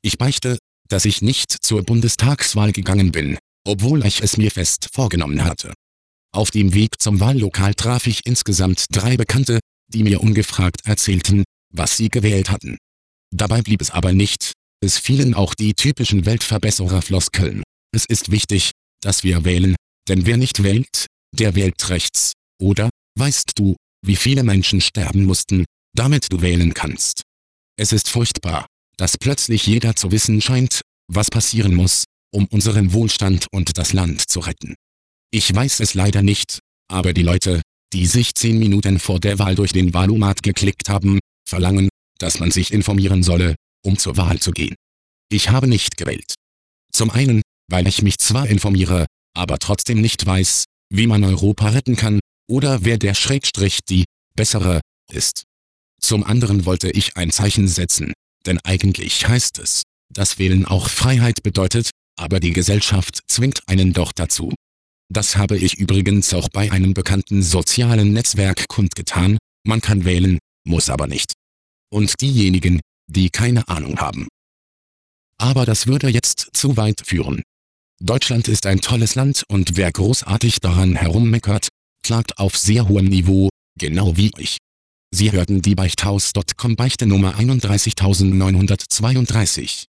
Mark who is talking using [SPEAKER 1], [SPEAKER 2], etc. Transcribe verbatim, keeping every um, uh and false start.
[SPEAKER 1] Ich beichte, dass ich nicht zur Bundestagswahl gegangen bin, obwohl ich es mir fest vorgenommen hatte. Auf dem Weg zum Wahllokal traf ich insgesamt drei Bekannte, die mir ungefragt erzählten, was sie gewählt hatten. Dabei blieb es aber nicht, es fielen auch die typischen Weltverbesserer-Floskeln. Es ist wichtig, dass wir wählen, denn wer nicht wählt, der wählt rechts. Oder, weißt du, wie viele Menschen sterben mussten, damit du wählen kannst? Es ist furchtbar, dass plötzlich jeder zu wissen scheint, was passieren muss, um unseren Wohlstand und das Land zu retten. Ich weiß es leider nicht, aber die Leute, die sich zehn Minuten vor der Wahl durch den Wahlomat geklickt haben, verlangen, dass man sich informieren solle, um zur Wahl zu gehen. Ich habe nicht gewählt. Zum einen, weil ich mich zwar informiere, aber trotzdem nicht weiß, wie man Europa retten kann, oder wer der Schrägstrich die Bessere ist. Zum anderen wollte ich ein Zeichen setzen, denn eigentlich heißt es, dass Wählen auch Freiheit bedeutet, aber die Gesellschaft zwingt einen doch dazu. Das habe ich übrigens auch bei einem bekannten sozialen Netzwerk kundgetan, man kann wählen, muss aber nicht. Und diejenigen, die keine Ahnung haben. Aber das würde jetzt zu weit führen. Deutschland ist ein tolles Land und wer großartig daran herummeckert, klagt auf sehr hohem Niveau, genau wie ich. Sie hörten die Beichthaus Punkt com Beichte Nummer einunddreißigtausendneunhundertzweiunddreißig.